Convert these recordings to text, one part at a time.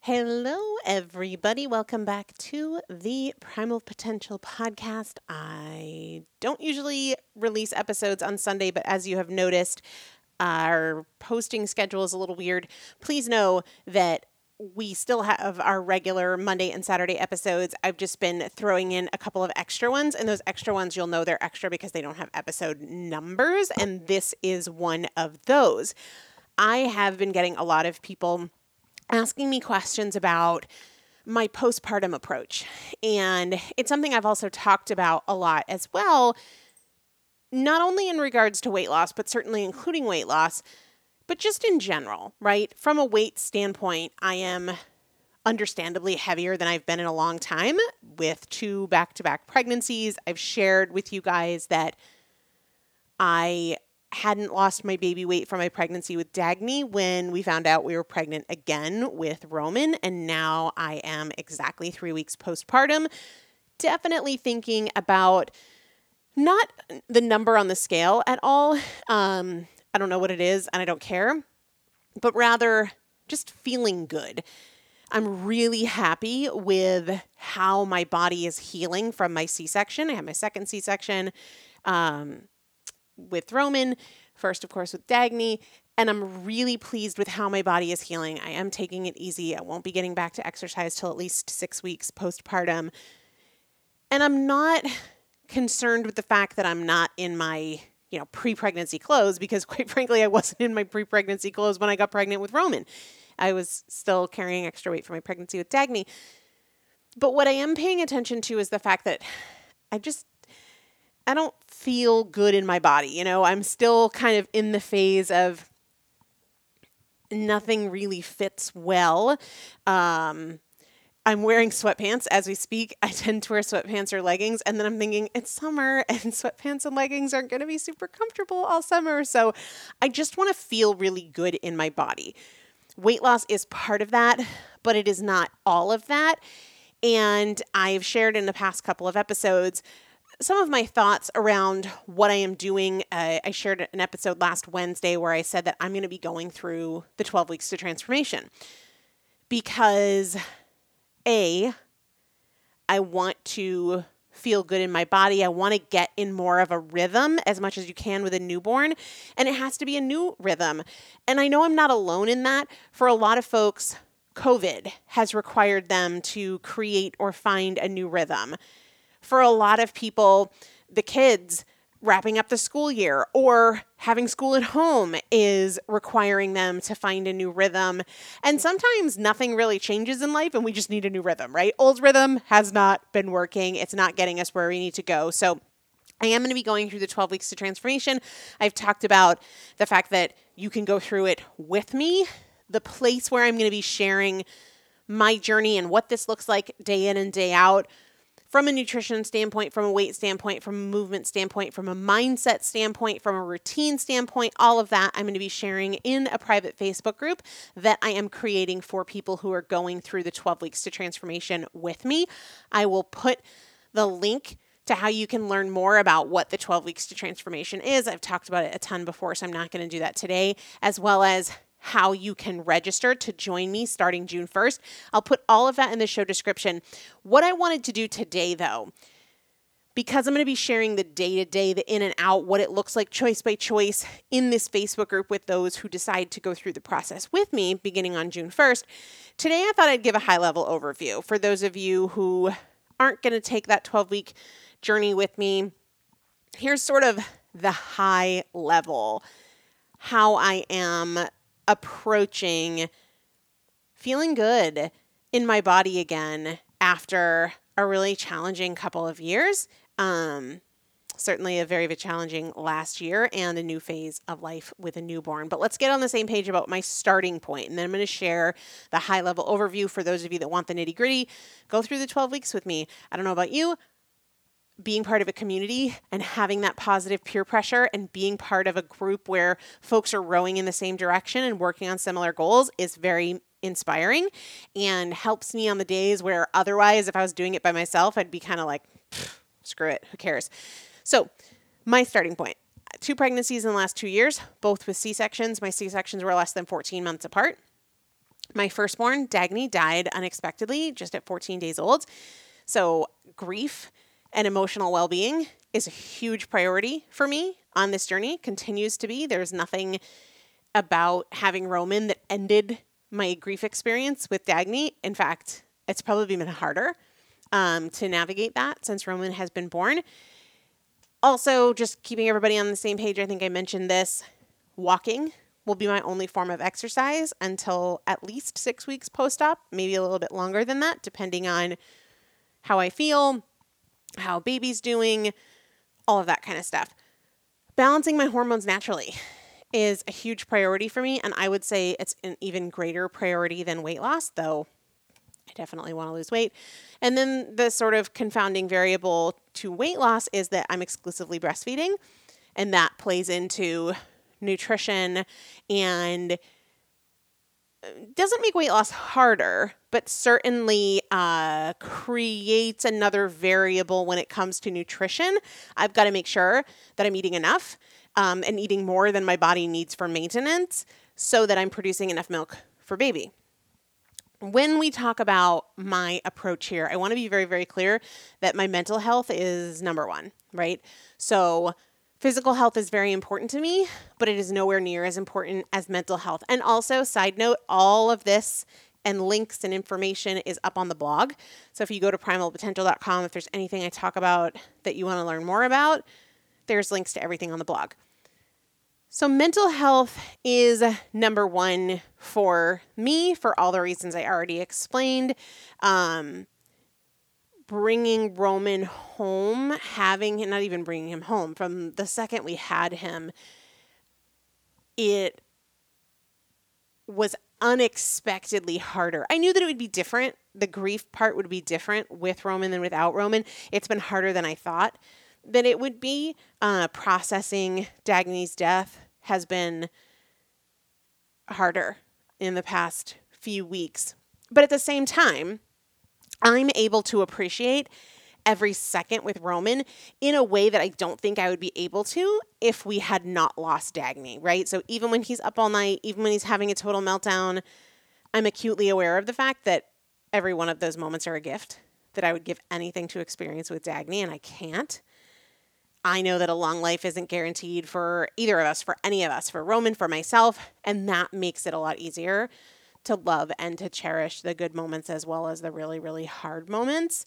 Hello, everybody. Welcome back to the Primal Potential podcast. I don't usually release episodes on Sunday, but as you have noticed, our posting schedule is a little weird. Please know that we still have our regular Monday and Saturday episodes. I've just been throwing in a couple of extra ones, and those extra ones, you'll know they're extra because they don't have episode numbers, and this is one of those. I have been getting a lot of people asking me questions about my postpartum approach. And it's something I've also talked about a lot as well, not only in regards to weight loss, but certainly including weight loss, but just in general, right? From a weight standpoint, I am understandably heavier than I've been in a long time with 2 back-to-back pregnancies. I've shared with you guys that I hadn't lost my baby weight from my pregnancy with Dagny when we found out we were pregnant again with Roman. And now I am exactly 3 weeks postpartum, definitely thinking about not the number on the scale at all. I don't know what it is and I don't care, but rather just feeling good. I'm really happy with how my body is healing from my C-section. I had my second C-section with Roman, first, of course, with Dagny, and I'm really pleased with how my body is healing. I am taking it easy. I won't be getting back to exercise till at least 6 weeks postpartum. And I'm not concerned with the fact that I'm not in my, pre-pregnancy clothes because quite frankly, I wasn't in my pre-pregnancy clothes when I got pregnant with Roman. I was still carrying extra weight for my pregnancy with Dagny. But what I am paying attention to is the fact that I don't feel good in my body. I'm still kind of in the phase of nothing really fits well. I'm wearing sweatpants as we speak. I tend to wear sweatpants or leggings, and then I'm thinking it's summer and sweatpants and leggings aren't going to be super comfortable all summer. So I just want to feel really good in my body. Weight loss is part of that, but it is not all of that. And I've shared in the past couple of episodes some of my thoughts around what I am doing. I shared an episode last Wednesday where I said that I'm going to be going through the 12 weeks to transformation because I want to feel good in my body. I want to get in more of a rhythm as much as you can with a newborn, and it has to be a new rhythm. And I know I'm not alone in that. For a lot of folks, COVID has required them to create or find a new rhythm. For a lot of people, the kids wrapping up the school year or having school at home is requiring them to find a new rhythm. And sometimes nothing really changes in life and we just need a new rhythm, right? Old rhythm has not been working. It's not getting us where we need to go. So I am going to be going through the 12 weeks to transformation. I've talked about the fact that you can go through it with me. The place where I'm going to be sharing my journey and what this looks like day in and day out, from a nutrition standpoint, from a weight standpoint, from a movement standpoint, from a mindset standpoint, from a routine standpoint, all of that I'm going to be sharing in a private Facebook group that I am creating for people who are going through the 12 weeks to transformation with me. I will put the link to how you can learn more about what the 12 weeks to transformation is. I've talked about it a ton before, so I'm not going to do that today, as well as how you can register to join me starting June 1st. I'll put all of that in the show description. What I wanted to do today, though, because I'm going to be sharing the day-to-day, the in and out, what it looks like choice by choice in this Facebook group with those who decide to go through the process with me beginning on June 1st. Today, I thought I'd give a high-level overview for those of you who aren't going to take that 12-week journey with me. Here's sort of the high level, how I am approaching feeling good in my body again after a really challenging couple of years. Certainly a very, very challenging last year and a new phase of life with a newborn. But let's get on the same page about my starting point. And then I'm going to share the high level overview for those of you that want the nitty gritty. Go through the 12 weeks with me. I don't know about you. Being part of a community and having that positive peer pressure and being part of a group where folks are rowing in the same direction and working on similar goals is very inspiring and helps me on the days where otherwise, if I was doing it by myself, I'd be kind of like, screw it, who cares? So my starting point, 2 pregnancies in the last 2 years, both with C-sections. My C-sections were less than 14 months apart. My firstborn, Dagny, died unexpectedly just at 14 days old. So grief and emotional well-being is a huge priority for me on this journey, continues to be. There's nothing about having Roman that ended my grief experience with Dagny. In fact, it's probably been harder to navigate that since Roman has been born. Also, just keeping everybody on the same page, I think I mentioned this, walking will be my only form of exercise until at least 6 weeks post-op, maybe a little bit longer than that, depending on how I feel, how baby's doing, all of that kind of stuff. Balancing my hormones naturally is a huge priority for me, and I would say it's an even greater priority than weight loss, though I definitely want to lose weight. And then the sort of confounding variable to weight loss is that I'm exclusively breastfeeding, and that plays into nutrition and doesn't make weight loss harder, but certainly creates another variable when it comes to nutrition. I've got to make sure that I'm eating enough and eating more than my body needs for maintenance so that I'm producing enough milk for baby. When we talk about my approach here, I want to be very, very clear that my mental health is number one, right? So physical health is very important to me, but it is nowhere near as important as mental health. And also, side note, all of this and links and information is up on the blog. So if you go to primalpotential.com, if there's anything I talk about that you want to learn more about, there's links to everything on the blog. So mental health is number one for me for all the reasons I already explained. Bringing Roman home, not even bringing him home, from the second we had him, it was unexpectedly harder. I knew that it would be different. The grief part would be different with Roman than without Roman. It's been harder than I thought that it would be. Processing Dagny's death has been harder in the past few weeks. But at the same time, I'm able to appreciate every second with Roman in a way that I don't think I would be able to if we had not lost Dagny, right? So even when he's up all night, even when he's having a total meltdown, I'm acutely aware of the fact that every one of those moments are a gift, that I would give anything to experience with Dagny, and I can't. I know that a long life isn't guaranteed for either of us, for any of us, for Roman, for myself, and that makes it a lot easier to love and to cherish the good moments as well as the really, really hard moments.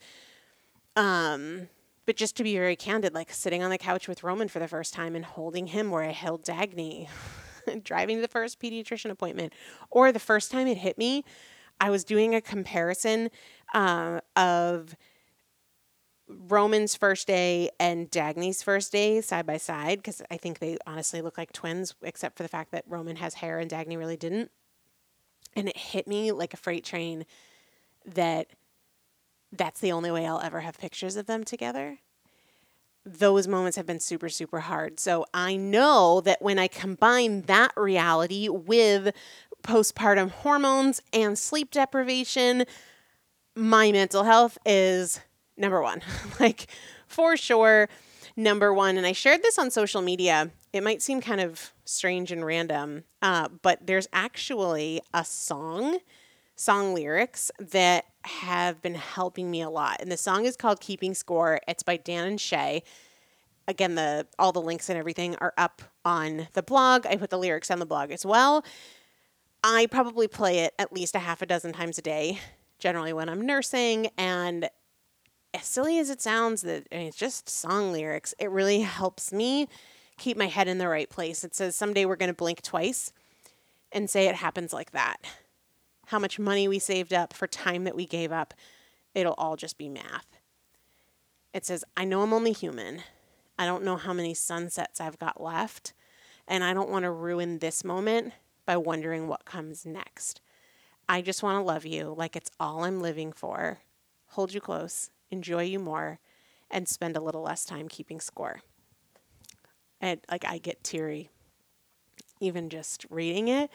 But just to be very candid, like sitting on the couch with Roman for the first time and holding him where I held Dagny, driving to the first pediatrician appointment, or the first time it hit me, I was doing a comparison of Roman's first day and Dagny's first day side by side, because I think they honestly look like twins, except for the fact that Roman has hair and Dagny really didn't. And it hit me like a freight train that that's the only way I'll ever have pictures of them together. Those moments have been super, super hard. So I know that when I combine that reality with postpartum hormones and sleep deprivation, my mental health is number one, like for sure, number one. And I shared this on social media. It might seem kind of strange and random, but there's actually a song lyrics that have been helping me a lot. And the song is called Keeping Score. It's by Dan and Shay. Again, all the links and everything are up on the blog. I put the lyrics on the blog as well. I probably play it at least a half a dozen times a day, generally when I'm nursing. And as silly as it sounds, it's just song lyrics. It really helps me keep my head in the right place. It says, someday we're going to blink twice and say it happens like that. How much money we saved up for time that we gave up, it'll all just be math. It says, I know I'm only human. I don't know how many sunsets I've got left, and I don't want to ruin this moment by wondering what comes next. I just want to love you like it's all I'm living for, hold you close, enjoy you more, and spend a little less time keeping score. And I get teary even just reading it,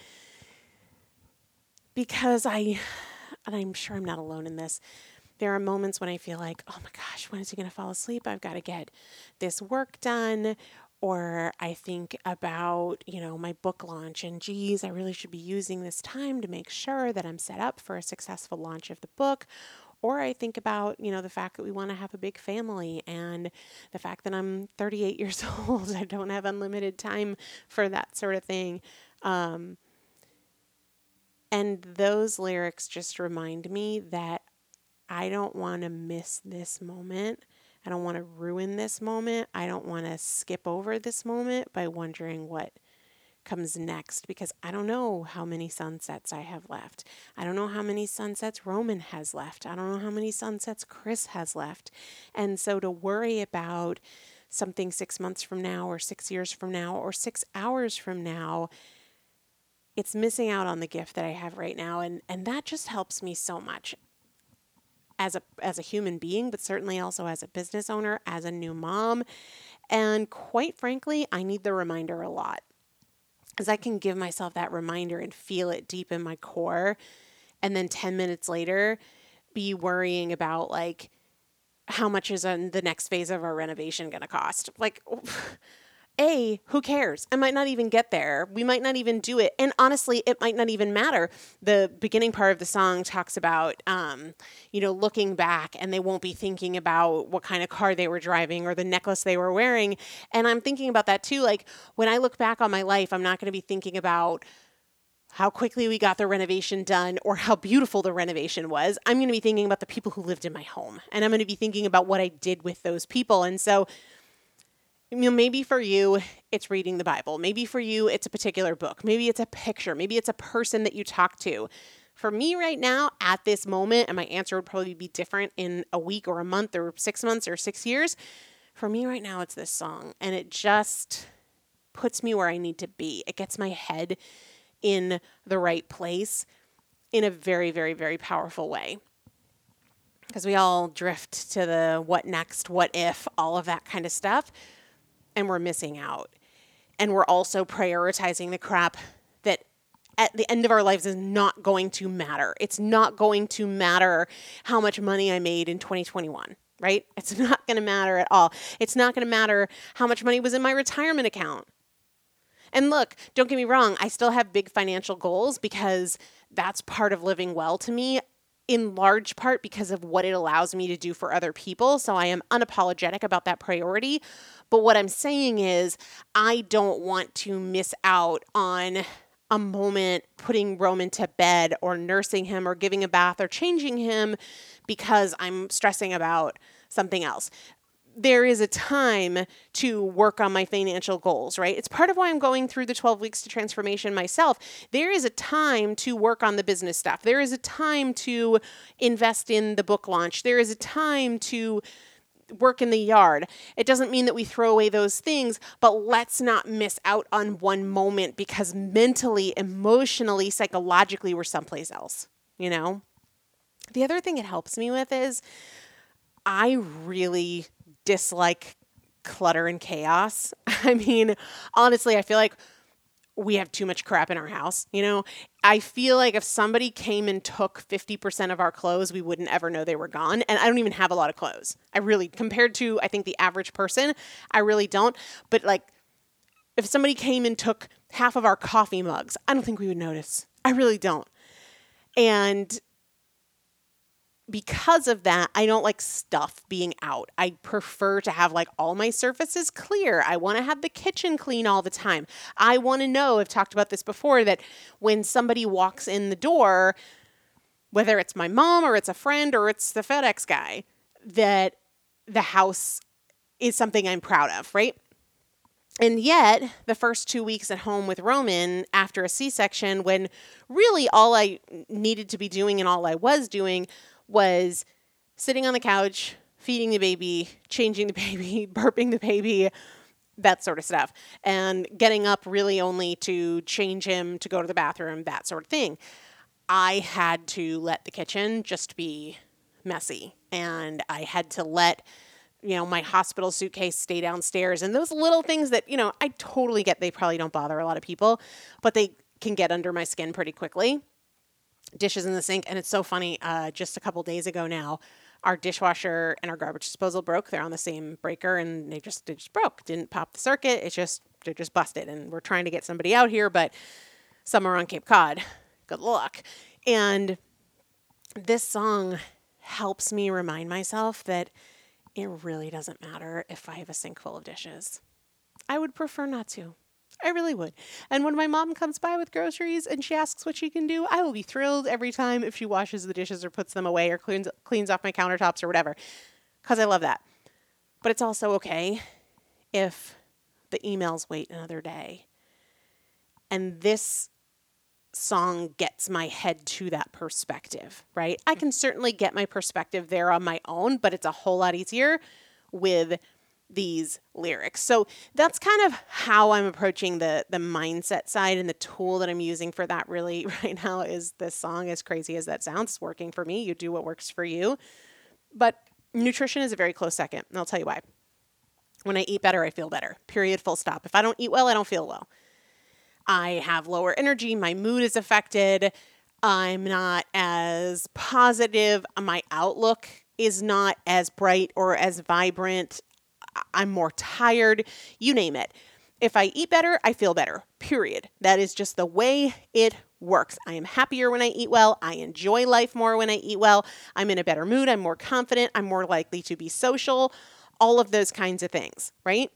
because I'm sure I'm not alone in this. There are moments when I feel like, oh my gosh, when is he going to fall asleep? I've got to get this work done. Or I think about, my book launch and geez, I really should be using this time to make sure that I'm set up for a successful launch of the book. Or I think about, the fact that we want to have a big family and the fact that I'm 38 years old. I don't have unlimited time for that sort of thing. And those lyrics just remind me that I don't want to miss this moment. I don't want to ruin this moment. I don't want to skip over this moment by wondering what comes next because I don't know how many sunsets I have left. I don't know how many sunsets Roman has left. I don't know how many sunsets Chris has left. And so to worry about something 6 months from now or 6 years from now or 6 hours from now, it's missing out on the gift that I have right now. And that just helps me so much as a human being, but certainly also as a business owner, as a new mom. And quite frankly, I need the reminder a lot. Because I can give myself that reminder and feel it deep in my core. And then 10 minutes later, be worrying about like, how much is the next phase of our renovation going to cost? Like, who cares? I might not even get there. We might not even do it. And honestly, it might not even matter. The beginning part of the song talks about, looking back and they won't be thinking about what kind of car they were driving or the necklace they were wearing. And I'm thinking about that too. Like when I look back on my life, I'm not going to be thinking about how quickly we got the renovation done or how beautiful the renovation was. I'm going to be thinking about the people who lived in my home. And I'm going to be thinking about what I did with those people. And so maybe for you, it's reading the Bible. Maybe for you, it's a particular book. Maybe it's a picture. Maybe it's a person that you talk to. For me right now, at this moment, and my answer would probably be different in a week or a month or 6 months or 6 years. For me right now, it's this song. And it just puts me where I need to be. It gets my head in the right place in a very, very, very powerful way. Because we all drift to the what next, what if, all of that kind of stuff. And we're missing out. And we're also prioritizing the crap that at the end of our lives is not going to matter. It's not going to matter how much money I made in 2021, right? It's not going to matter at all. It's not going to matter how much money was in my retirement account. And look, don't get me wrong, I still have big financial goals because that's part of living well to me, in large part because of what it allows me to do for other people. So I am unapologetic about that priority. But what I'm saying is I don't want to miss out on a moment putting Roman to bed or nursing him or giving a bath or changing him because I'm stressing about something else. There is a time to work on my financial goals, right? It's part of why I'm going through the 12 weeks to transformation myself. There is a time to work on the business stuff. There is a time to invest in the book launch. There is a time to work in the yard. It doesn't mean that we throw away those things, but let's not miss out on one moment because mentally, emotionally, psychologically, we're someplace else, The other thing it helps me with is I really dislike clutter and chaos. I mean, honestly, I feel like we have too much crap in our house. I feel like if somebody came and took 50% of our clothes, we wouldn't ever know they were gone. And I don't even have a lot of clothes. I really, compared to, I think, the average person, I really don't. But like, if somebody came and took half of our coffee mugs, I don't think we would notice. I really don't. And because of that, I don't like stuff being out. I prefer to have like all my surfaces clear. I want to have the kitchen clean all the time. I want to know, I've talked about this before, that when somebody walks in the door, whether it's my mom or it's a friend or it's the FedEx guy, that the house is something I'm proud of, right? And yet, the first 2 weeks at home with Roman after a C-section, when really all I needed to be doing and all I was doing was sitting on the couch, feeding the baby, changing the baby, burping the baby, that sort of stuff, and getting up really only to change him, to go to the bathroom, that sort of thing. I had to let the kitchen just be messy, and I had to let my hospital suitcase stay downstairs, and those little things that, I totally get they probably don't bother a lot of people, but they can get under my skin pretty quickly. Dishes in the sink. And it's so funny. Just a couple days ago now, our dishwasher and our garbage disposal broke. They're on the same breaker and they just broke. Didn't pop the circuit. They're just busted. And we're trying to get somebody out here, but somewhere on Cape Cod. Good luck. And this song helps me remind myself that it really doesn't matter if I have a sink full of dishes. I would prefer not to. I really would. And when my mom comes by with groceries and she asks what she can do, I will be thrilled every time if she washes the dishes or puts them away or cleans off my countertops or whatever, because I love that. But it's also okay if the emails wait another day. And this song gets my head to that perspective, right? I can certainly get my perspective there on my own, but it's a whole lot easier with these lyrics. So that's kind of how I'm approaching the mindset side, and the tool that I'm using for that really right now is this song. As crazy as that sounds, it's working for me. You do what works for you. But nutrition is a very close second, and I'll tell you why. When I eat better, I feel better. Period, full stop. If I don't eat well, I don't feel well. I have lower energy. My mood is affected. I'm not as positive. My outlook is not as bright or as vibrant. I'm more tired. You name it. If I eat better, I feel better. Period. That is just the way it works. I am happier when I eat well. I enjoy life more when I eat well. I'm in a better mood. I'm more confident. I'm more likely to be social. All of those kinds of things, right?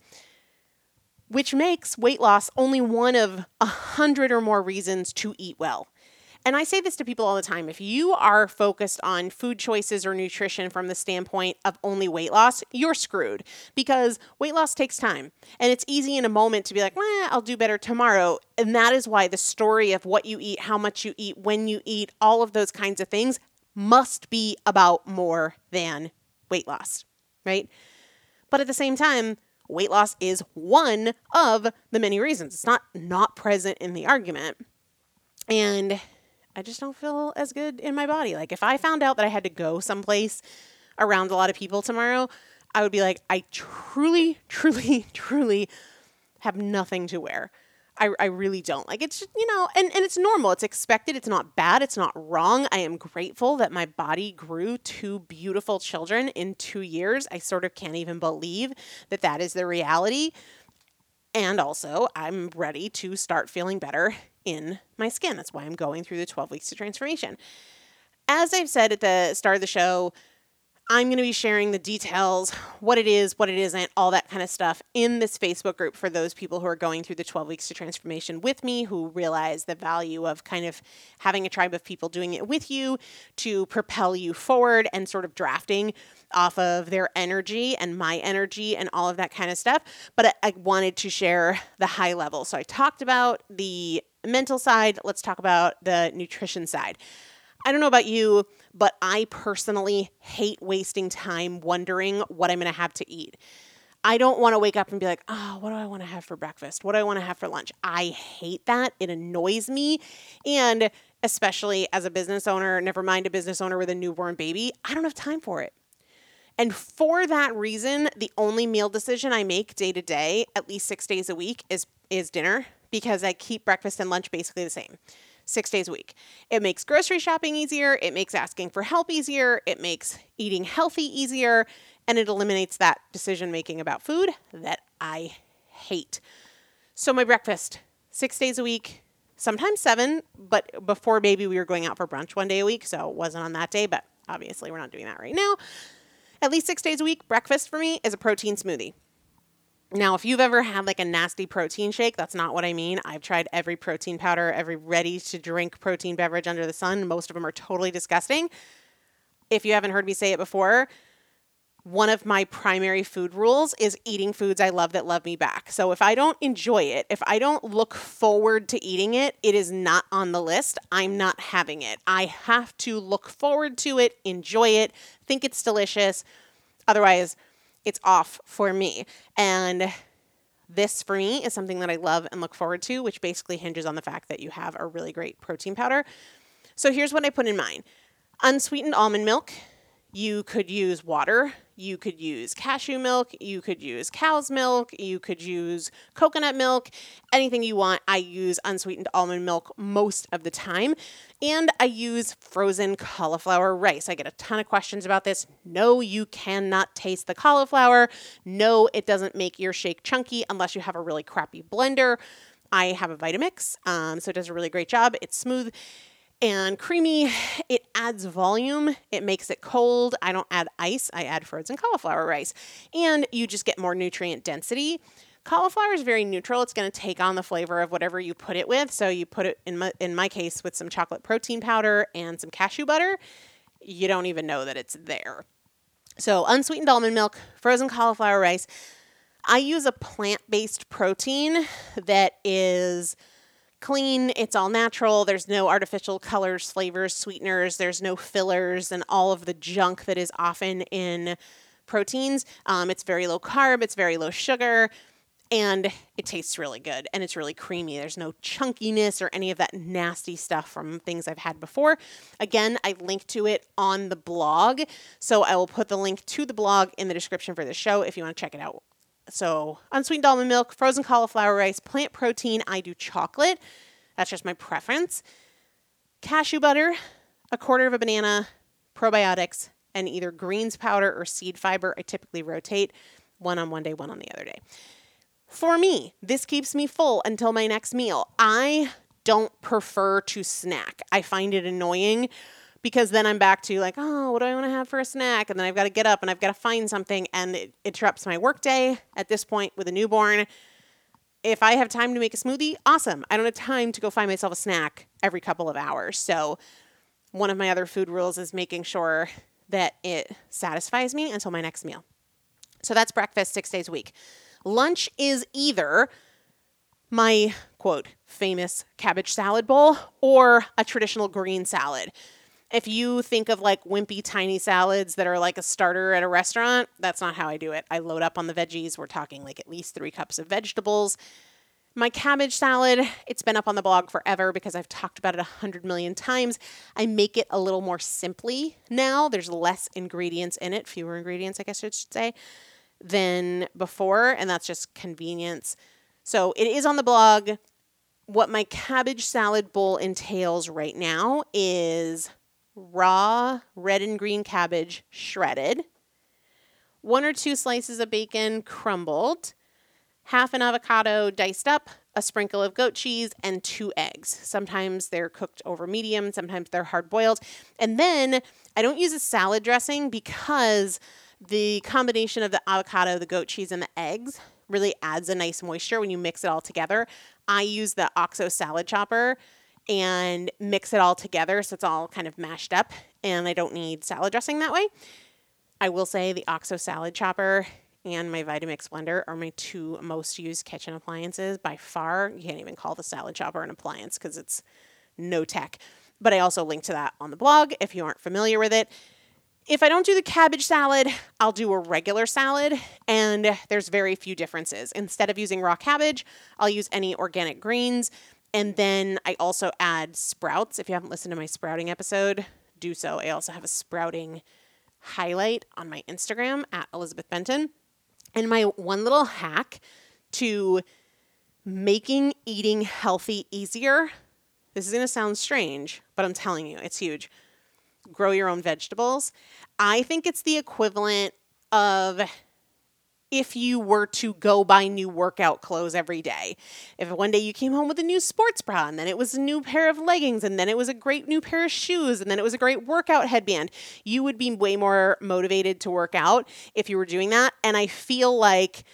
Which makes weight loss only one of 100 or more reasons to eat well. And I say this to people all the time. If you are focused on food choices or nutrition from the standpoint of only weight loss, you're screwed, because weight loss takes time. And it's easy in a moment to be like, I'll do better tomorrow. And that is why the story of what you eat, how much you eat, when you eat, all of those kinds of things must be about more than weight loss, right? But at the same time, weight loss is one of the many reasons. It's not present in the argument. And I just don't feel as good in my body. Like if I found out that I had to go someplace around a lot of people tomorrow, I would be like, I truly, truly, truly have nothing to wear. I really don't. Like it's, and it's normal. It's expected. It's not bad. It's not wrong. I am grateful that my body grew 2 beautiful children in 2 years. I sort of can't even believe that is the reality. And also, I'm ready to start feeling better in my skin. That's why I'm going through the 12 weeks to transformation. As I've said at the start of the show, I'm going to be sharing the details, what it is, what it isn't, all that kind of stuff in this Facebook group for those people who are going through the 12 weeks to transformation with me, who realize the value of kind of having a tribe of people doing it with you to propel you forward and sort of drafting off of their energy and my energy and all of that kind of stuff. But I wanted to share the high level. So I talked about the mental side. Let's talk about the nutrition side. I don't know about you, but I personally hate wasting time wondering what I'm going to have to eat. I don't want to wake up and be like, what do I want to have for breakfast? What do I want to have for lunch? I hate that. It annoys me. And especially as a business owner, never mind a business owner with a newborn baby, I don't have time for it. And for that reason, the only meal decision I make day to day, at least 6 days a week, is dinner, because I keep breakfast and lunch basically the same. 6 days a week. It makes grocery shopping easier. It makes asking for help easier. It makes eating healthy easier. And it eliminates that decision making about food that I hate. So my breakfast, 6 days a week, sometimes 7, but before baby we were going out for brunch 1 day a week. So it wasn't on that day, but obviously we're not doing that right now. At least 6 days a week, breakfast for me is a protein smoothie. Now, if you've ever had like a nasty protein shake, that's not what I mean. I've tried every protein powder, every ready-to-drink protein beverage under the sun. Most of them are totally disgusting. If you haven't heard me say it before, one of my primary food rules is eating foods I love that love me back. So if I don't enjoy it, if I don't look forward to eating it, it is not on the list. I'm not having it. I have to look forward to it, enjoy it, think it's delicious. Otherwise, it's off for me. And this for me is something that I love and look forward to, which basically hinges on the fact that you have a really great protein powder. So here's what I put in mine. Unsweetened almond milk. You could use water. You could use cashew milk. You could use cow's milk. You could use coconut milk, anything you want. I use unsweetened almond milk most of the time. And I use frozen cauliflower rice. I get a ton of questions about this. No, you cannot taste the cauliflower. No, it doesn't make your shake chunky unless you have a really crappy blender. I have a Vitamix, so it does a really great job. It's smooth and creamy. It adds volume. It makes it cold. I don't add ice. I add frozen cauliflower rice. And you just get more nutrient density. Cauliflower is very neutral. It's going to take on the flavor of whatever you put it with. So you put it, in my case, with some chocolate protein powder and some cashew butter. You don't even know that it's there. So unsweetened almond milk, frozen cauliflower rice. I use a plant-based protein that is clean. It's all natural. There's no artificial colors, flavors, sweeteners. There's no fillers and all of the junk that is often in proteins. It's very low carb. It's very low sugar. And it tastes really good and it's really creamy. There's no chunkiness or any of that nasty stuff from things I've had before. Again, I link to it on the blog. So I will put the link to the blog in the description for the show if you want to check it out. So unsweetened almond milk, frozen cauliflower rice, plant protein. I do chocolate. That's just my preference. Cashew butter, a quarter of a banana, probiotics, and either greens powder or seed fiber. I typically rotate one on one day, one on the other day. For me, this keeps me full until my next meal. I don't prefer to snack. I find it annoying because then I'm back to like, oh, what do I want to have for a snack? And then I've got to get up and I've got to find something and it interrupts my workday at this point with a newborn. If I have time to make a smoothie, awesome. I don't have time to go find myself a snack every couple of hours. So one of my other food rules is making sure that it satisfies me until my next meal. So that's breakfast 6 days a week. Lunch is either my, quote, famous cabbage salad bowl or a traditional green salad. If you think of like wimpy, tiny salads that are like a starter at a restaurant, that's not how I do it. I load up on the veggies. We're talking like at least 3 cups of vegetables. My cabbage salad, it's been up on the blog forever because I've talked about it 100 million times. I make it a little more simply now. There's less ingredients in it, fewer ingredients, I guess I should say, than before, and that's just convenience. So it is on the blog. What my cabbage salad bowl entails right now is raw red and green cabbage shredded, 1 or 2 slices of bacon crumbled, half an avocado diced up, a sprinkle of goat cheese, and 2 eggs. Sometimes they're cooked over medium, sometimes they're hard boiled. And then I don't use a salad dressing because the combination of the avocado, the goat cheese, and the eggs really adds a nice moisture when you mix it all together. I use the OXO salad chopper and mix it all together so it's all kind of mashed up, and I don't need salad dressing that way. I will say the OXO salad chopper and my Vitamix blender are my 2 most used kitchen appliances by far. You can't even call the salad chopper an appliance because it's no tech. But I also link to that on the blog if you aren't familiar with it. If I don't do the cabbage salad, I'll do a regular salad, and there's very few differences. Instead of using raw cabbage, I'll use any organic greens, and then I also add sprouts. If you haven't listened to my sprouting episode, do so. I also have a sprouting highlight on my Instagram at Elizabeth Benton. And my one little hack to making eating healthy easier, this is going to sound strange, but I'm telling you, it's huge. Grow your own vegetables. I think it's the equivalent of if you were to go buy new workout clothes every day. If one day you came home with a new sports bra, and then it was a new pair of leggings, and then it was a great new pair of shoes, and then it was a great workout headband, you would be way more motivated to work out if you were doing that. And I feel like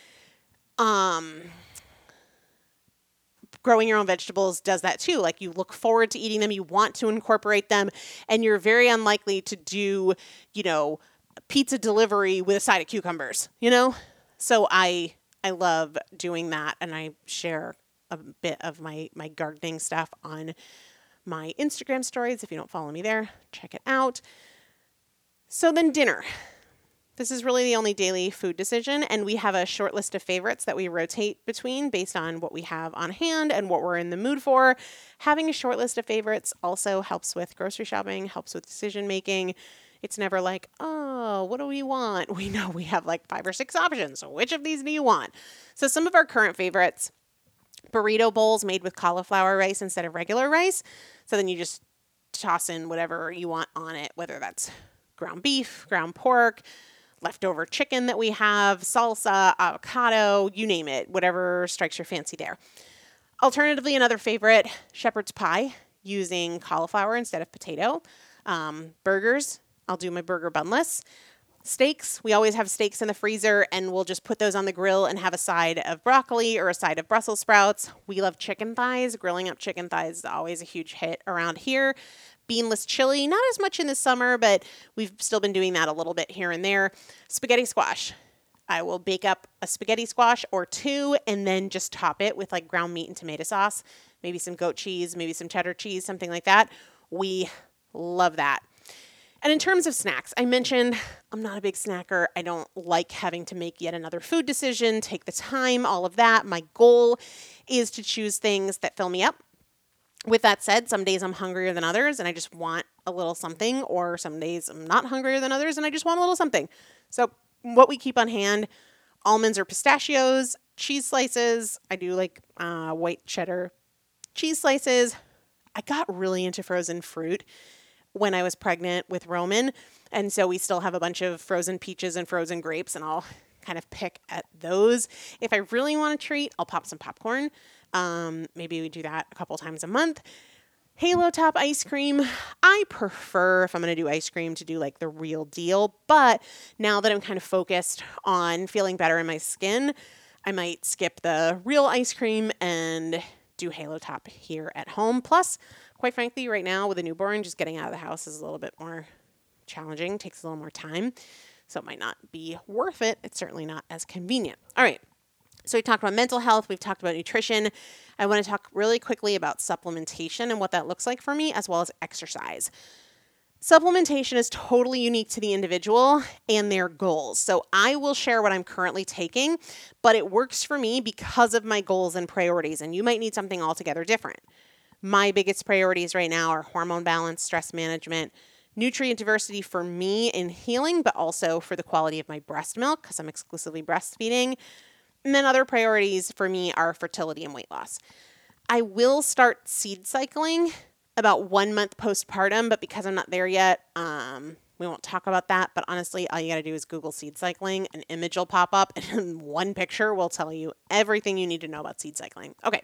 growing your own vegetables does that too. Like you look forward to eating them, you want to incorporate them, and you're very unlikely to do, pizza delivery with a side of cucumbers, So I love doing that, and I share a bit of my gardening stuff on my Instagram stories. If you don't follow me there, check it out. So then dinner. This is really the only daily food decision, and we have a short list of favorites that we rotate between based on what we have on hand and what we're in the mood for. Having a short list of favorites also helps with grocery shopping, helps with decision making. It's never like, oh, what do we want? We know we have like 5 or 6 options. So which of these do you want? So some of our current favorites, burrito bowls made with cauliflower rice instead of regular rice. So then you just toss in whatever you want on it, whether that's ground beef, ground pork, leftover chicken that we have, salsa, avocado, you name it, whatever strikes your fancy there. Alternatively, another favorite, shepherd's pie using cauliflower instead of potato. Burgers, I'll do my burger bunless. Steaks, we always have steaks in the freezer, and we'll just put those on the grill and have a side of broccoli or a side of Brussels sprouts. We love chicken thighs. Grilling up chicken thighs is always a huge hit around here. Beanless chili, not as much in the summer, but we've still been doing that a little bit here and there. Spaghetti squash. I will bake up a spaghetti squash or 2 and then just top it with like ground meat and tomato sauce, maybe some goat cheese, maybe some cheddar cheese, something like that. We love that. And in terms of snacks, I mentioned I'm not a big snacker. I don't like having to make yet another food decision, take the time, all of that. My goal is to choose things that fill me up. With that said, some days I'm hungrier than others and I just want a little something, or some days I'm not hungrier than others and I just want a little something. So what we keep on hand, almonds or pistachios, cheese slices. I do like white cheddar cheese slices. I got really into frozen fruit when I was pregnant with Roman. And so we still have a bunch of frozen peaches and frozen grapes, and I'll kind of pick at those. If I really want a treat, I'll pop some popcorn. Maybe we do that a couple times a month. Halo Top ice cream. I prefer, if I'm going to do ice cream, to do like the real deal. But now that I'm kind of focused on feeling better in my skin, I might skip the real ice cream and do Halo Top here at home. Plus, quite frankly, right now with a newborn, just getting out of the house is a little bit more challenging, takes a little more time. So it might not be worth it. It's certainly not as convenient. All right. So we talked about mental health. We've talked about nutrition. I want to talk really quickly about supplementation and what that looks like for me, as well as exercise. Supplementation is totally unique to the individual and their goals. So I will share what I'm currently taking, but it works for me because of my goals and priorities, and you might need something altogether different. My biggest priorities right now are hormone balance, stress management, nutrient diversity for me in healing, but also for the quality of my breast milk because I'm exclusively breastfeeding. And then other priorities for me are fertility and weight loss. I will start seed cycling about 1 month postpartum, but because I'm not there yet, we won't talk about that. But honestly, all you got to do is Google seed cycling. An image will pop up, and one picture will tell you everything you need to know about seed cycling. Okay,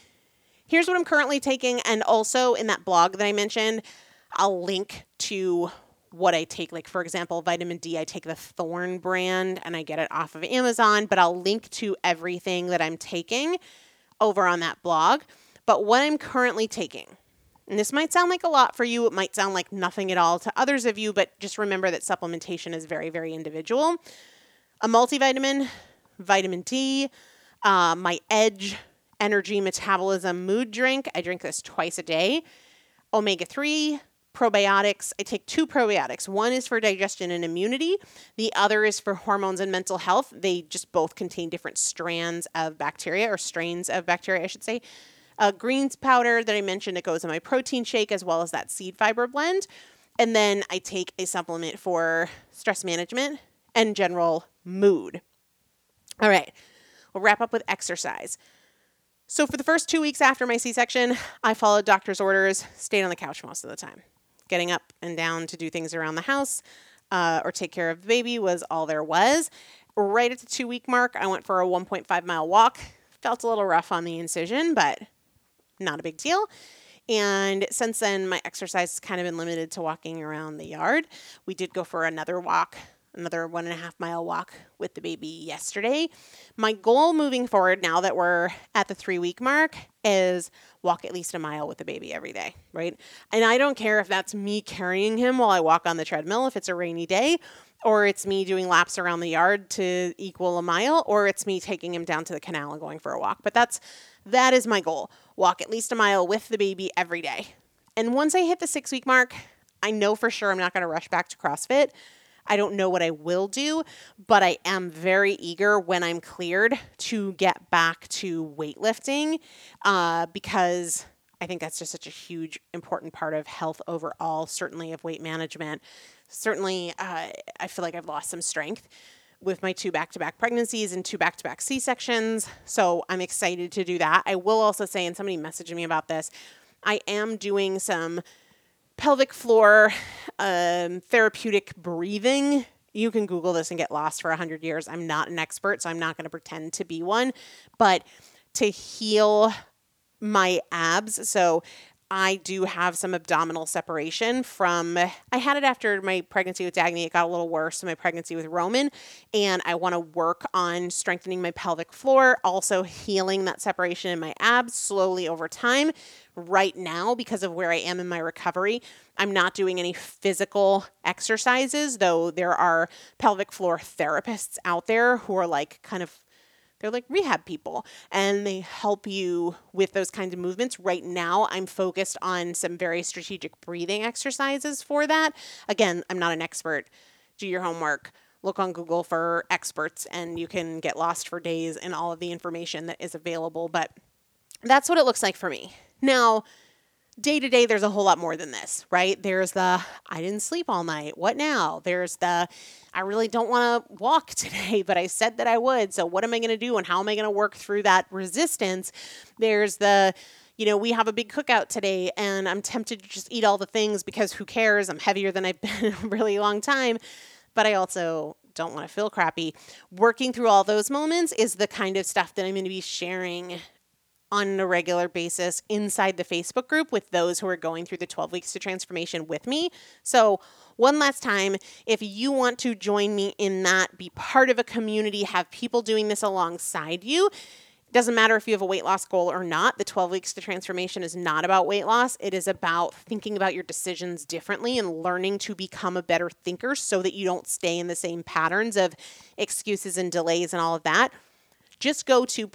here's what I'm currently taking. And also in that blog that I mentioned, I'll link to what I take. Like, for example, vitamin D, I take the Thorne brand and I get it off of Amazon, but I'll link to everything that I'm taking over on that blog. But what I'm currently taking, and this might sound like a lot for you, it might sound like nothing at all to others of you, but just remember that supplementation is very, very individual. A multivitamin, vitamin D, my Edge Energy Metabolism Mood Drink. I drink this twice a day. Omega-3, probiotics. I take 2 probiotics. One is for digestion and immunity. The other is for hormones and mental health. They just both contain different strands of bacteria, or strains of bacteria, I should say. Greens powder that I mentioned, it goes in my protein shake, as well as that seed fiber blend. And then I take a supplement for stress management and general mood. All right, we'll wrap up with exercise. So for the first 2 weeks after my C-section, I followed doctor's orders, stayed on the couch most of the time. Getting up and down to do things around the house or take care of the baby was all there was. Right at the 2-week mark, I went for a 1.5-mile walk. Felt a little rough on the incision, but not a big deal. And since then, my exercise has kind of been limited to walking around the yard. We did go for another walk, another 1.5-mile walk with the baby yesterday. My goal moving forward, now that we're at the 3-week mark, is walk at least a mile with the baby every day, right? And I don't care if that's me carrying him while I walk on the treadmill if it's a rainy day, or it's me doing laps around the yard to equal a mile, or it's me taking him down to the canal and going for a walk. But that is my goal. Walk at least a mile with the baby every day. And once I hit the 6-week mark, I know for sure I'm not going to rush back to CrossFit. I don't know what I will do, but I am very eager when I'm cleared to get back to weightlifting because I think that's just such a huge, important part of health overall, certainly of weight management. Certainly, I feel like I've lost some strength with my 2 back-to-back pregnancies and 2 back-to-back C-sections. So I'm excited to do that. I will also say, and somebody messaged me about this, I am doing some pelvic floor therapeutic breathing. You can Google this and get lost for 100 years. I'm not an expert, so I'm not going to pretend to be one. But to heal my abs, so I do have some abdominal separation from, I had it after my pregnancy with Dagny. It got a little worse in my pregnancy with Roman, and I want to work on strengthening my pelvic floor, also healing that separation in my abs slowly over time. Right now, because of where I am in my recovery, I'm not doing any physical exercises, though there are pelvic floor therapists out there who are like they're like rehab people, and they help you with those kinds of movements. Right now, I'm focused on some very strategic breathing exercises for that. Again, I'm not an expert. Do your homework. Look on Google for experts, and you can get lost for days in all of the information that is available. But that's what it looks like for me. Now, day to day, there's a whole lot more than this, right? There's the, I didn't sleep all night. What now? There's the, I really don't want to walk today, but I said that I would. So what am I going to do and how am I going to work through that resistance? There's the, we have a big cookout today and I'm tempted to just eat all the things because who cares? I'm heavier than I've been in a really long time, but I also don't want to feel crappy. Working through all those moments is the kind of stuff that I'm going to be sharing on a regular basis inside the Facebook group with those who are going through the 12 weeks to transformation with me. So one last time, if you want to join me in that, be part of a community, have people doing this alongside you, it doesn't matter if you have a weight loss goal or not. The 12 weeks to transformation is not about weight loss. It is about thinking about your decisions differently and learning to become a better thinker so that you don't stay in the same patterns of excuses and delays and all of that. Just go to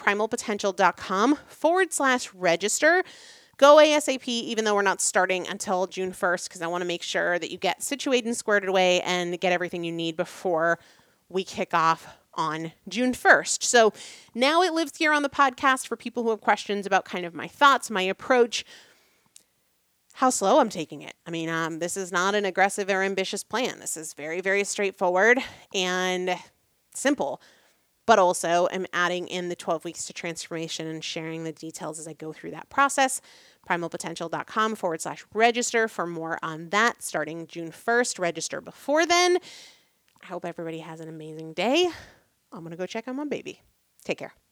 primalpotential.com/register. Go ASAP, even though we're not starting until June 1st, because I want to make sure that you get situated and squared away and get everything you need before we kick off on June 1st. So now it lives here on the podcast for people who have questions about kind of my thoughts, my approach, how slow I'm taking it. I mean, this is not an aggressive or ambitious plan. This is very, very straightforward and simple. But also I'm adding in the 12 weeks to transformation and sharing the details as I go through that process. Primalpotential.com/register for more on that starting June 1st. Register before then. I hope everybody has an amazing day. I'm going to go check on my baby. Take care.